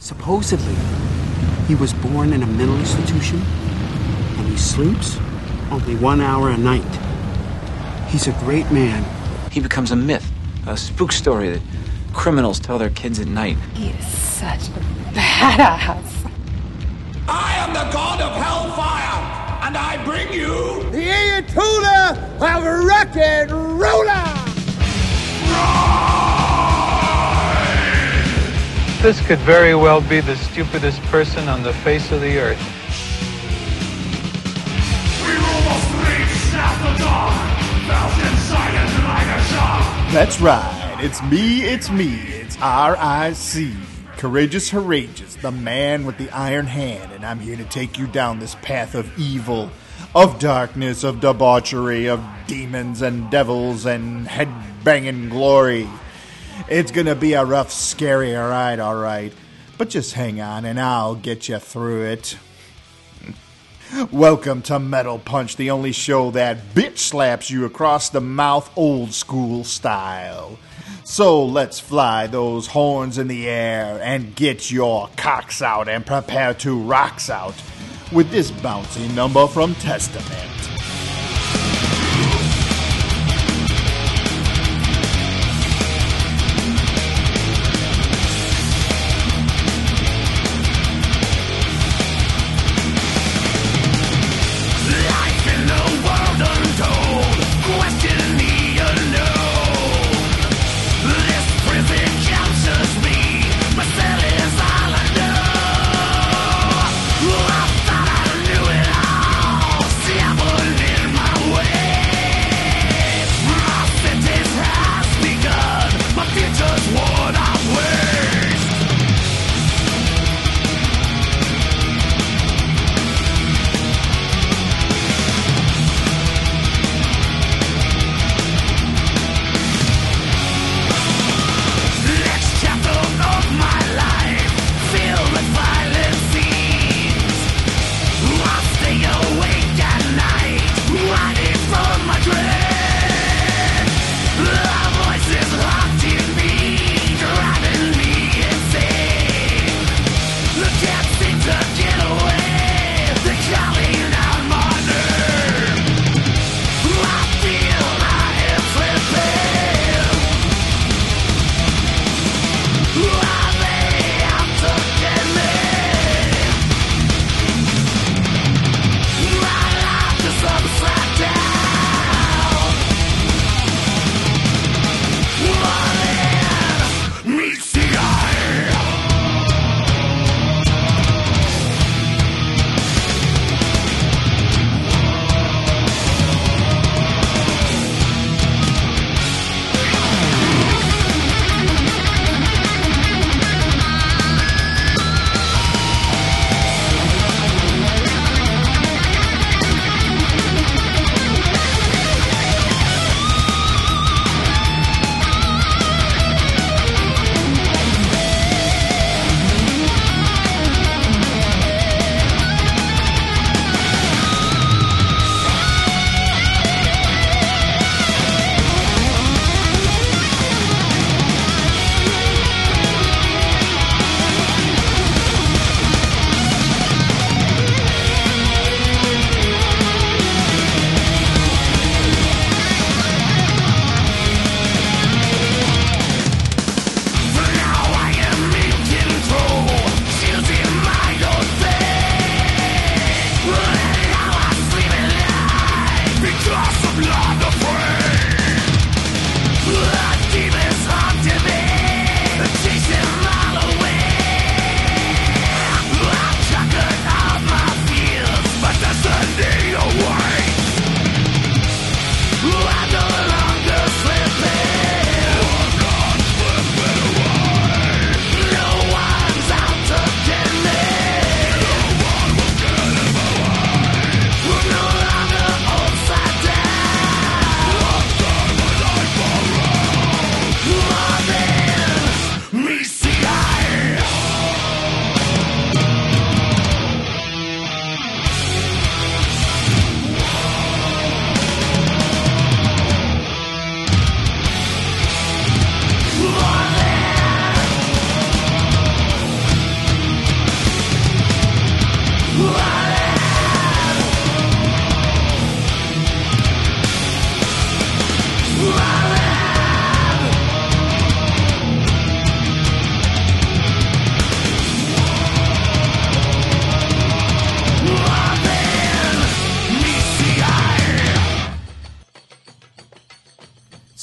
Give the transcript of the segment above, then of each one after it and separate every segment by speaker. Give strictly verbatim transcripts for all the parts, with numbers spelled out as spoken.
Speaker 1: Supposedly, he was born in a mental institution, and he sleeps only one hour a night. He's a great man.
Speaker 2: He becomes a myth, a spook story that criminals tell their kids at night.
Speaker 3: He is such a badass.
Speaker 4: I am the god of hellfire, and I bring you
Speaker 5: the Ayatollah of rock and roller.
Speaker 6: This could very well be the stupidest person on the face of the earth.
Speaker 4: We rule the streets after dawn, felt inside it like a shock.
Speaker 7: That's right. It's me, it's me, it's R I C. Courageous Courageous, the man with the iron hand, and I'm here to take you down this path of evil, of darkness, of debauchery, of demons and devils and head-banging glory. It's gonna be a rough, scary ride, alright, but just hang on and I'll get you through it. Welcome to Metal Punch, the only show that bitch slaps you across the mouth old school style. So let's fly those horns in the air and get your cocks out and prepare to rocks out with this bouncy number from Testament.
Speaker 4: I thought I knew it all. See, I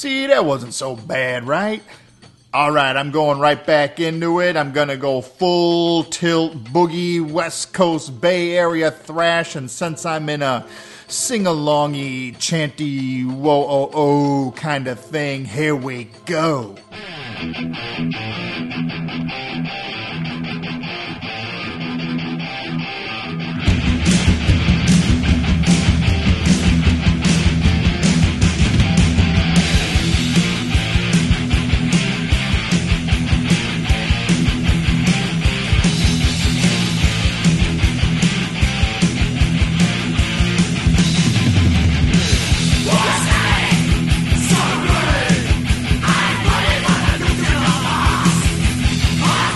Speaker 7: See, that wasn't so bad, right? Alright, I'm going right back into it. I'm gonna go full tilt boogie, West Coast Bay Area thrash, and since I'm in a sing-alongy, chanty, whoa-oh-oh kind of thing, here we go.
Speaker 4: So good, I put it on a nuclear box.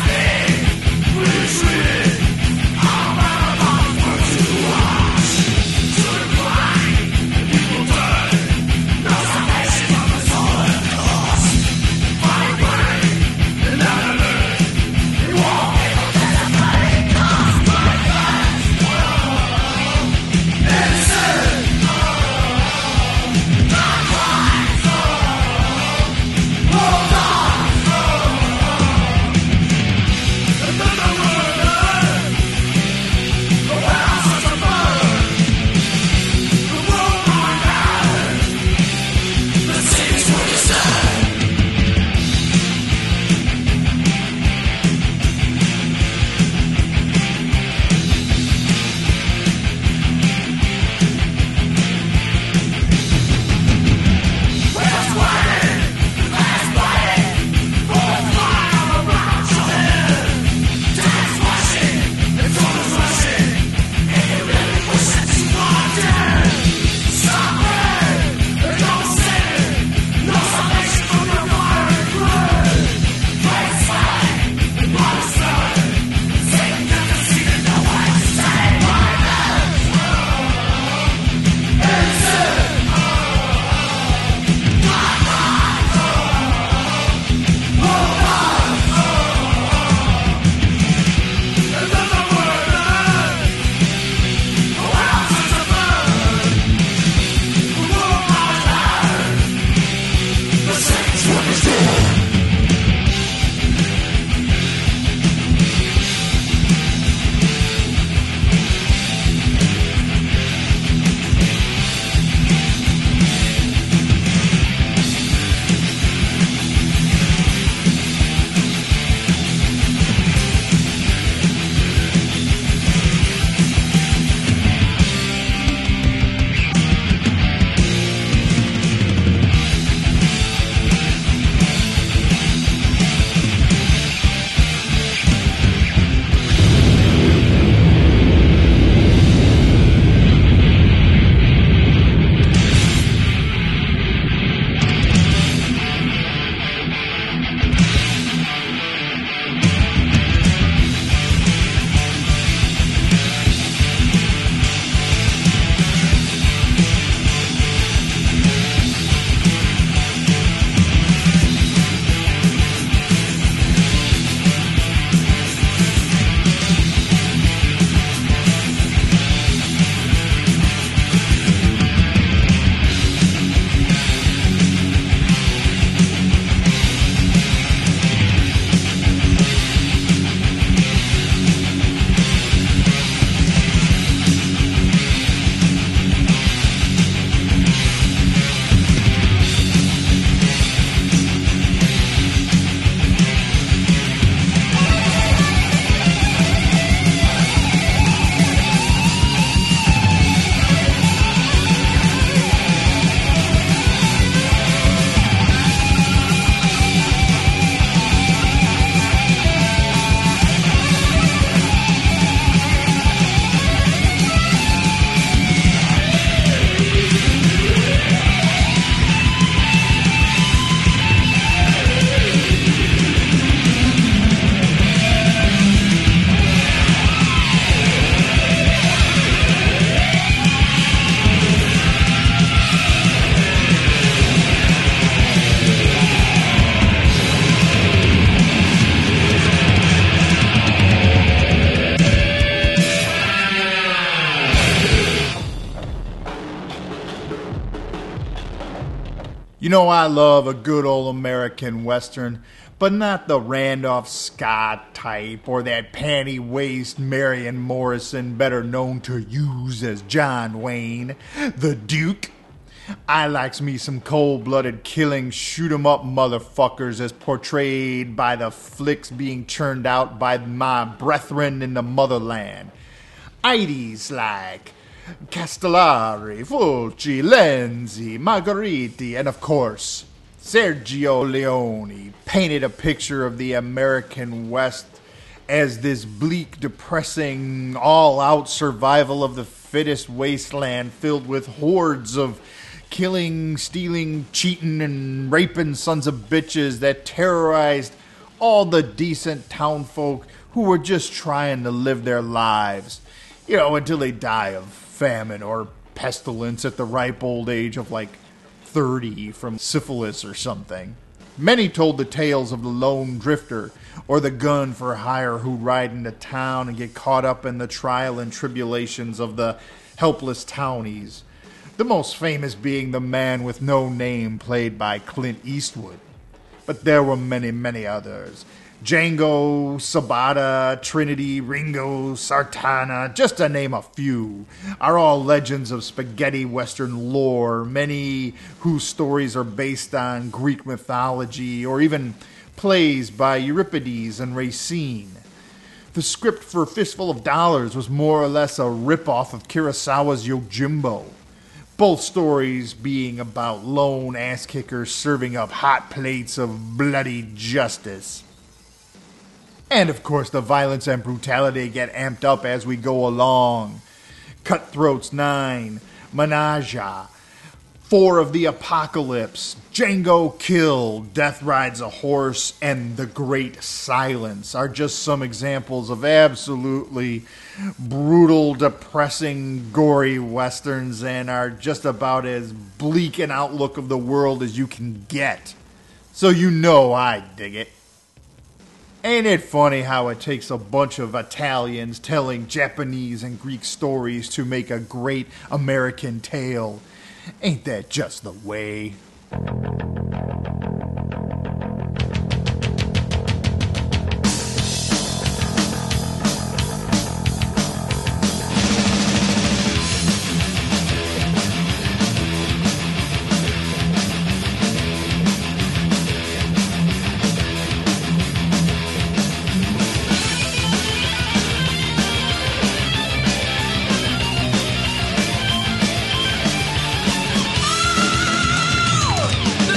Speaker 7: You know I love a good old American Western, but not the Randolph Scott type or that panty-waist Marion Morrison, better known to use as John Wayne, the Duke. I likes me some cold-blooded killing, shoot-em-up motherfuckers as portrayed by the flicks being churned out by my brethren in the motherland. Ides like Castellari, Fulci, Lenzi, Margheriti, and of course, Sergio Leone painted a picture of the American West as this bleak, depressing, all-out survival of the fittest wasteland filled with hordes of killing, stealing, cheating, and raping sons of bitches that terrorized all the decent townfolk who were just trying to live their lives, you know, until they die of famine or pestilence at the ripe old age of like thirty from syphilis or something. Many told the tales of the lone drifter or the gun for hire who'd ride into town and get caught up in the trial and tribulations of the helpless townies. The most famous being the man with no name played by Clint Eastwood. But there were many, many others. Django, Sabata, Trinity, Ringo, Sartana, just to name a few, are all legends of spaghetti western lore, many whose stories are based on Greek mythology or even plays by Euripides and Racine. The script for Fistful of Dollars was more or less a ripoff of Kurosawa's Yojimbo, both stories being about lone ass-kickers serving up hot plates of bloody justice. And, of course, the violence and brutality get amped up as we go along. Cutthroats nine, Menaja, Four of the Apocalypse, Django Kill, Death Rides a Horse, and The Great Silence are just some examples of absolutely brutal, depressing, gory westerns and are just about as bleak an outlook of the world as you can get. So you know I dig it. Ain't it funny how it takes a bunch of Italians telling Japanese and Greek stories to make a great American tale? Ain't that just the way?
Speaker 4: The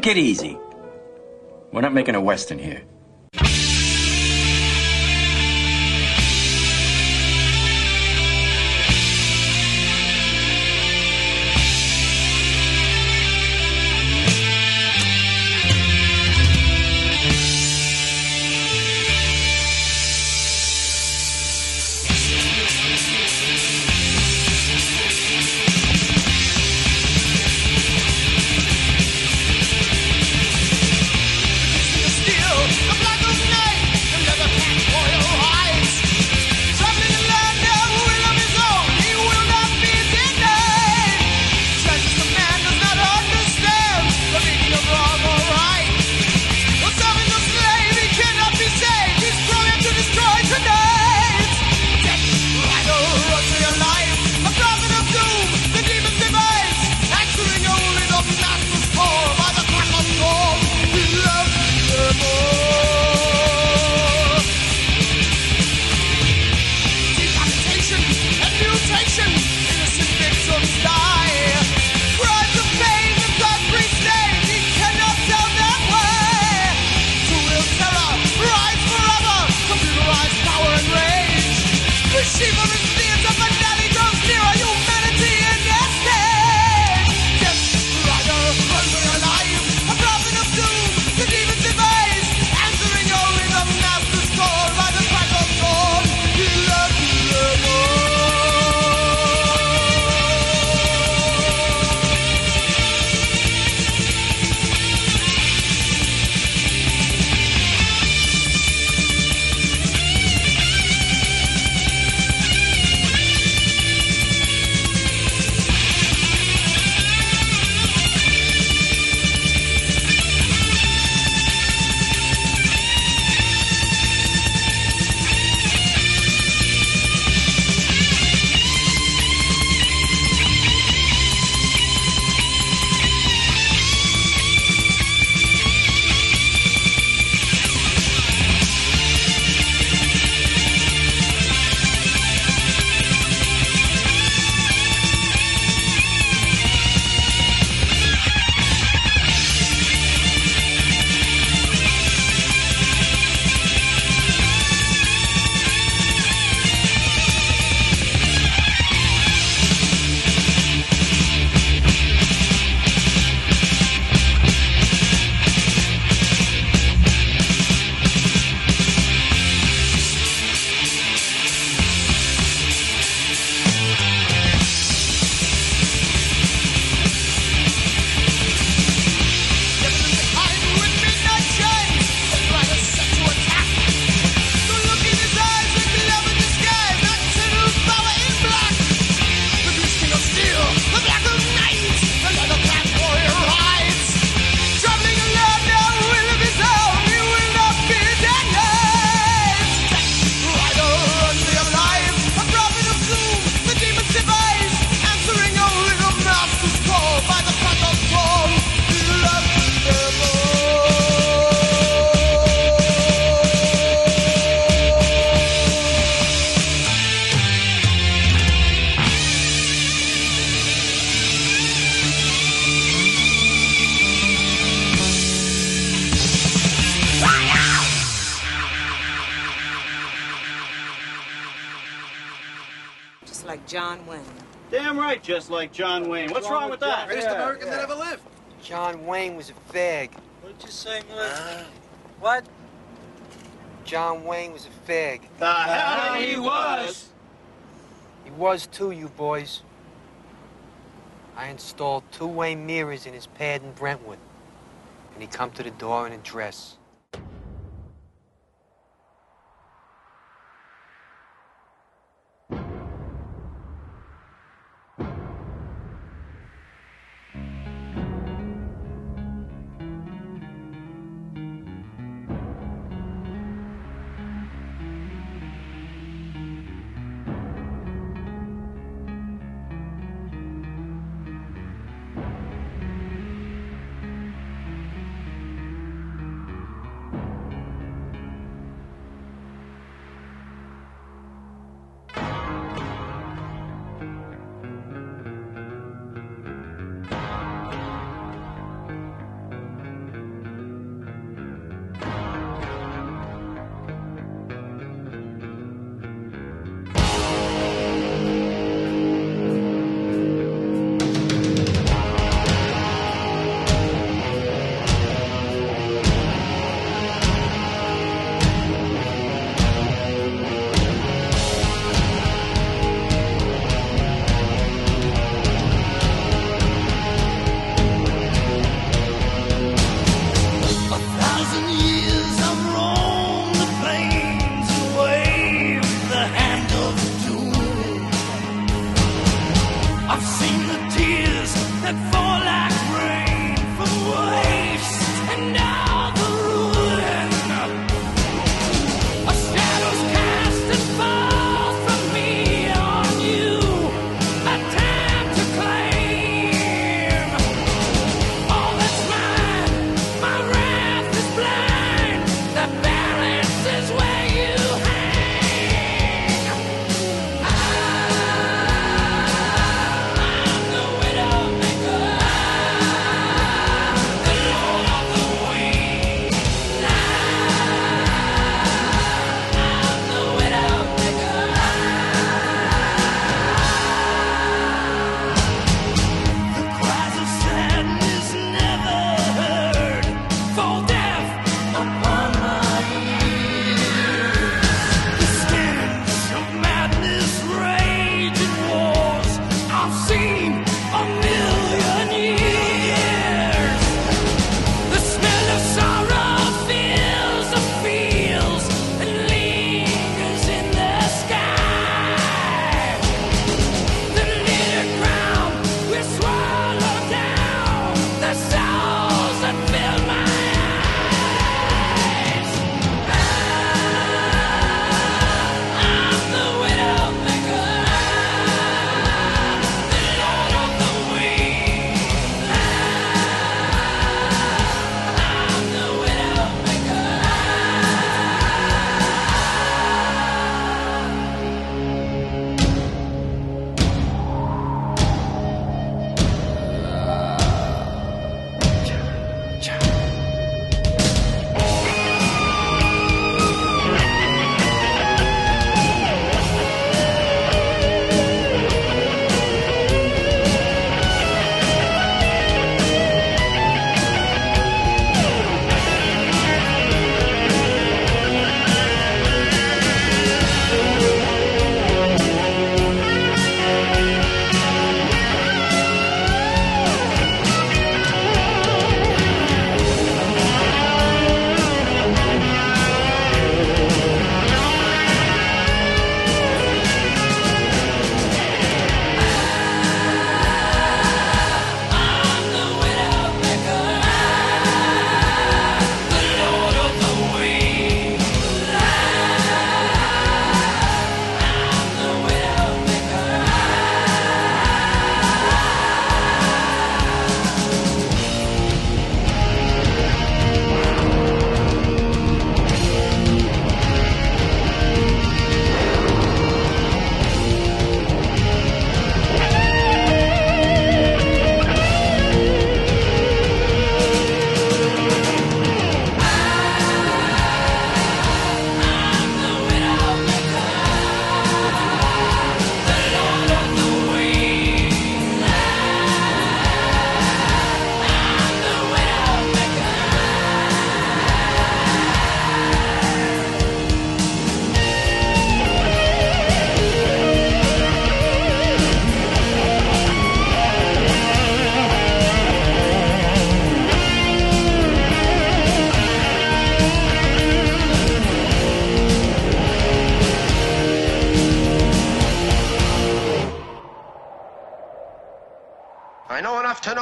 Speaker 8: Take it easy. We're not making a Western here.
Speaker 9: Like John Wayne.
Speaker 10: Damn right, just like John Wayne. What's wrong with that?
Speaker 5: Greatest American that ever lived.
Speaker 11: John Wayne was a fag.
Speaker 10: What'd you say, Miller?
Speaker 11: Uh,
Speaker 10: what?
Speaker 11: John Wayne was a fag.
Speaker 10: The hell he was!
Speaker 11: He was too, you boys. I installed two Wayne mirrors in his pad in Brentwood. And he come to the door in a dress.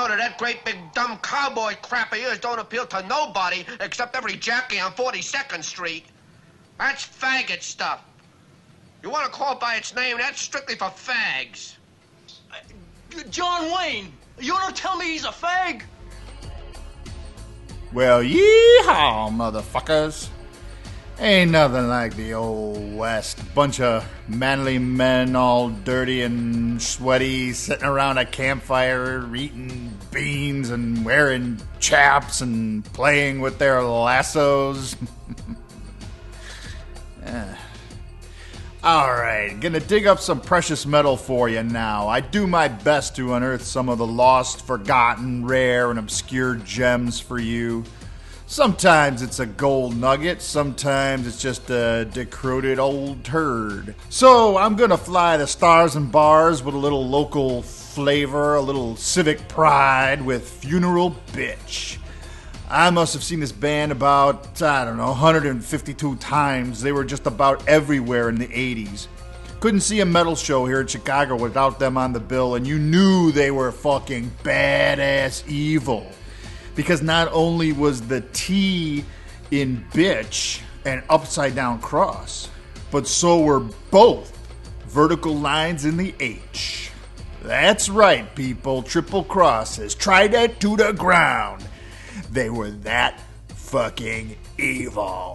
Speaker 12: know that that great big dumb cowboy crap of yours don't appeal to nobody except every jackie on forty-second Street. That's faggot stuff. You want to call it by its name, that's strictly for fags.
Speaker 10: Uh, John Wayne, you don't tell me he's a fag?
Speaker 7: Well, yeehaw, motherfuckers. Ain't nothing like the old West. Bunch of manly men all dirty and sweaty, sitting around a campfire, eating beans and wearing chaps and playing with their lassos. Yeah. Alright, gonna dig up some precious metal for you now. I do my best to unearth some of the lost, forgotten, rare, and obscure gems for you. Sometimes it's a gold nugget, sometimes it's just a decrepit old turd. So I'm gonna fly the stars and bars with a little local flavor, a little civic pride with Funeral Bitch. I must have seen this band about, I don't know, one hundred fifty-two times. They were just about everywhere in the eighties. Couldn't see a metal show here in Chicago without them on the bill, and you knew they were fucking badass evil. Because not only was the T in bitch an upside down cross, but so were both vertical lines in the H. That's right, people, triple crosses. Try that to the ground. They were that fucking evil.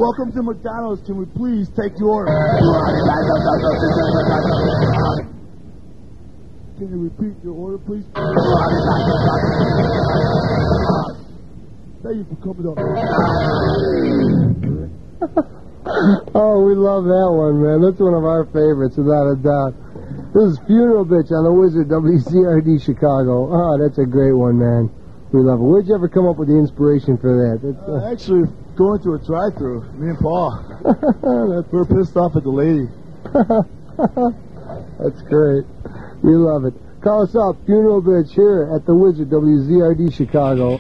Speaker 13: Welcome to McDonald's. Can we please take your order? Can you repeat your order, please? Thank you for coming up.
Speaker 14: Oh, we love that one, man. That's one of our favorites, without a doubt. This is Funeral Bitch on the Wizard, W C R D Chicago. Oh, that's a great one, man. We love it. Where'd you ever come up with the inspiration for that? That's, uh...
Speaker 13: uh, actually, going to a drive-thru, me and Paul. We were pissed off at the lady.
Speaker 14: That's great. We love it. Call us up, Funeral Bitch, here at the Wizard, W Z R D Chicago.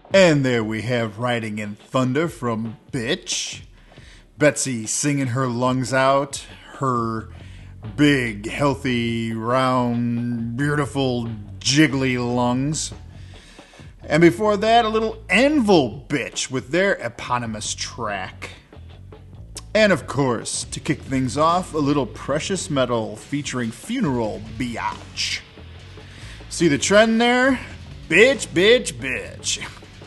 Speaker 7: And there we have Riding in Thunder from Bitch. Betsy singing her lungs out, her big, healthy, round, beautiful, jiggly lungs. And before that, a little Anvil Bitch with their eponymous track. And of course, to kick things off, a little Precious Metal featuring Funeral Biatch. See the trend there? Bitch, bitch, bitch.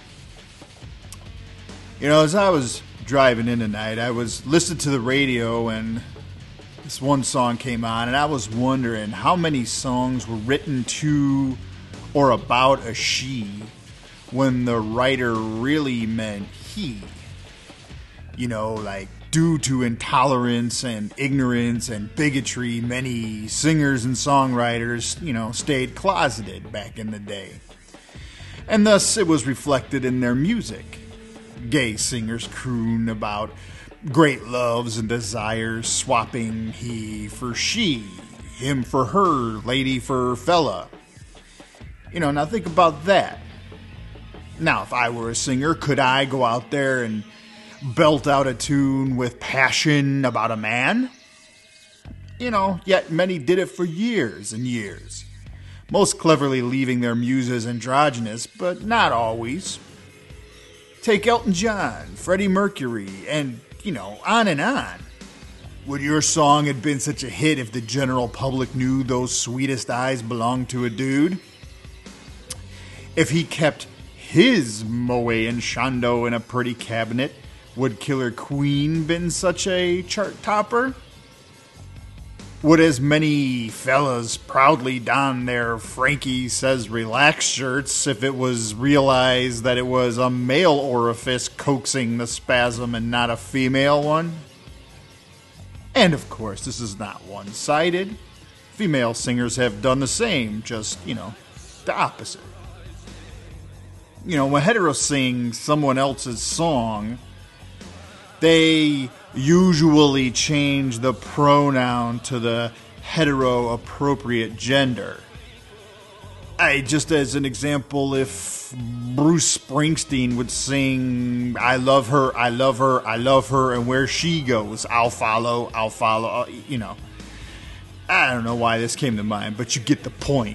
Speaker 7: You know, as I was driving in tonight, I was listening to the radio and this one song came on, and I was wondering how many songs were written to or about a she when the writer really meant he. You know, like, due to intolerance and ignorance and bigotry, many singers and songwriters, you know, stayed closeted back in the day. And thus it was reflected in their music. Gay singers croon about great loves and desires, swapping he for she, him for her, lady for fella. You know, now think about that. Now, if I were a singer, could I go out there and belt out a tune with passion about a man? You know, yet many did it for years and years. Most cleverly leaving their muses androgynous, but not always. Take Elton John, Freddie Mercury, and, you know, on and on. Would your song have been such a hit if the general public knew those sweetest eyes belonged to a dude? If he kept his Moët and Chandon in a pretty cabinet, would Killer Queen been such a chart topper? Would as many fellas proudly don their Frankie Says Relax shirts if it was realized that it was a male orifice coaxing the spasm and not a female one? And of course, this is not one-sided. Female singers have done the same, just, you know, the opposite. You know, when heteros sing someone else's song, they usually change the pronoun to the hetero-appropriate gender. I, just as an example, if Bruce Springsteen would sing, I love her, I love her, I love her, and where she goes, I'll follow, I'll follow, you know. I don't know why this came to mind, but you get the point.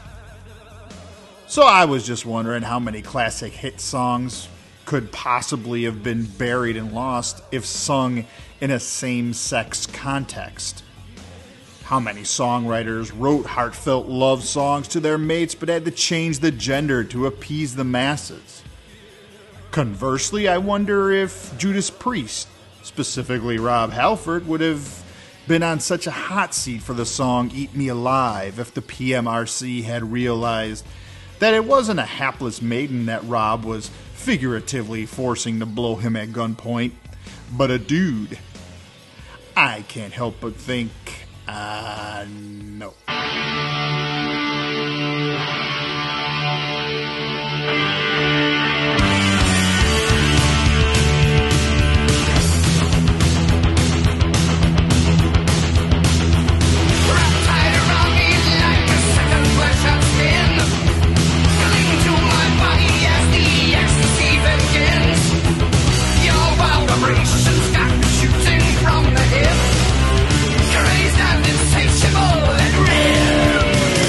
Speaker 7: So I was just wondering how many classic hit songs could possibly have been buried and lost if sung in a same-sex context. How many songwriters wrote heartfelt love songs to their mates but had to change the gender to appease the masses? Conversely, I wonder if Judas Priest, specifically Rob Halford, would have been on such a hot seat for the song Eat Me Alive if the P M R C had realized that it wasn't a hapless maiden that Rob was figuratively forcing to blow him at gunpoint, but a dude. I can't help but think, uh, no.
Speaker 4: From the hip, crazed and insatiable and real.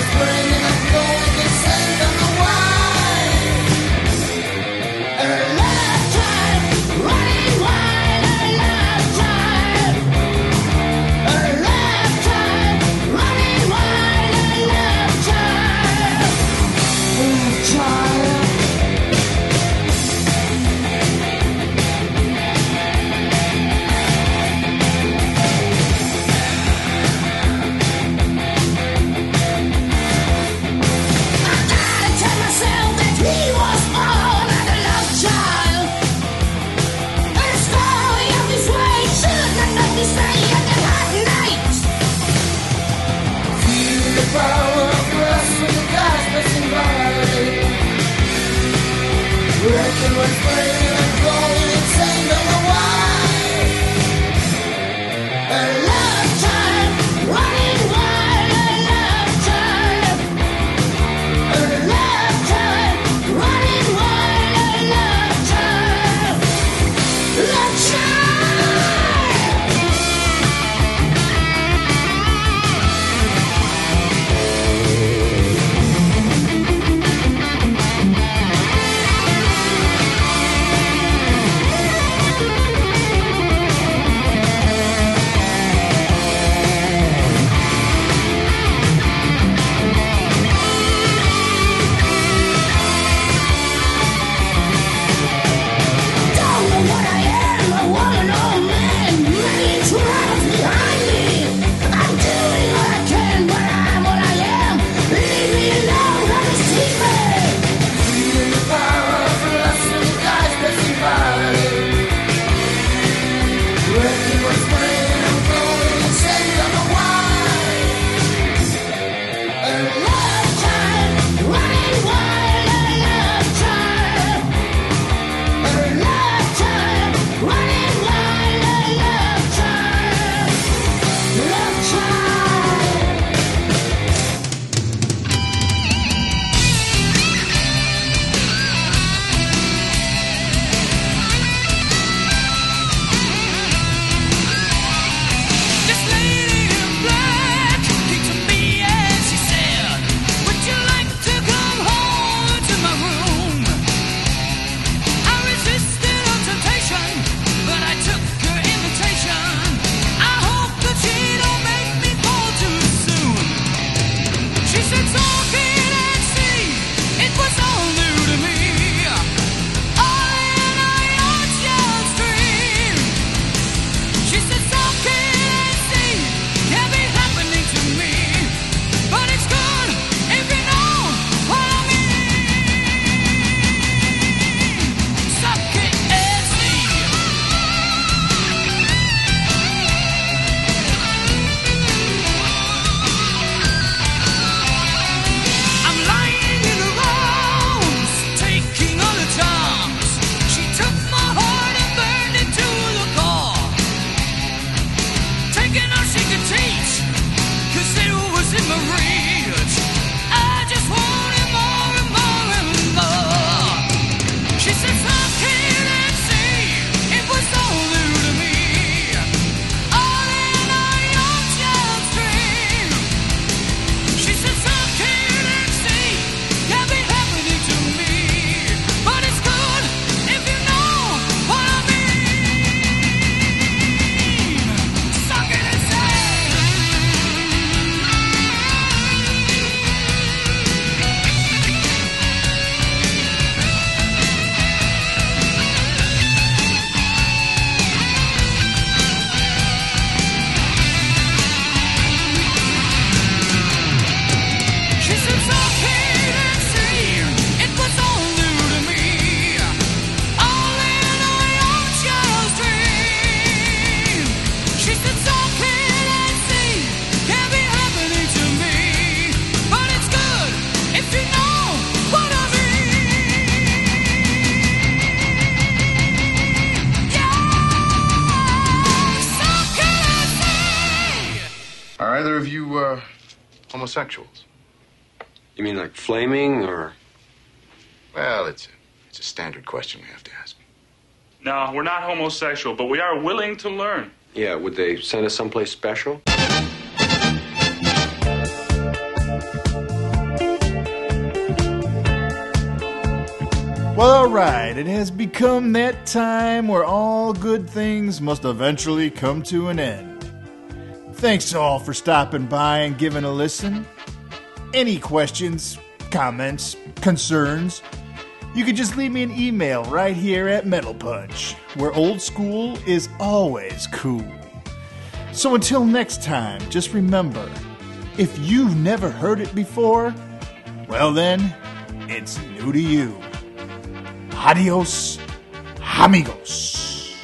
Speaker 15: either of you, uh, homosexuals?
Speaker 8: You mean like flaming, or?
Speaker 15: Well, it's a, it's a standard question we have to ask.
Speaker 16: No, we're not homosexual, but we are willing to learn.
Speaker 8: Yeah, would they send us someplace special?
Speaker 7: Well, alright, it has become that time where all good things must eventually come to an end. Thanks all for stopping by and giving a listen. Any questions, comments, concerns, you can just leave me an email right here at Metal Punch, where old school is always cool. So until next time, just remember, if you've never heard it before, well then, it's new to you. Adios, amigos.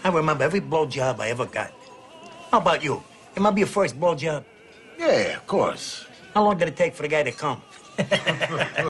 Speaker 17: I remember every blowjob I ever got. How about you? It might be your first blowjob.
Speaker 15: Yeah, of course.
Speaker 17: How long did it take for the guy to come?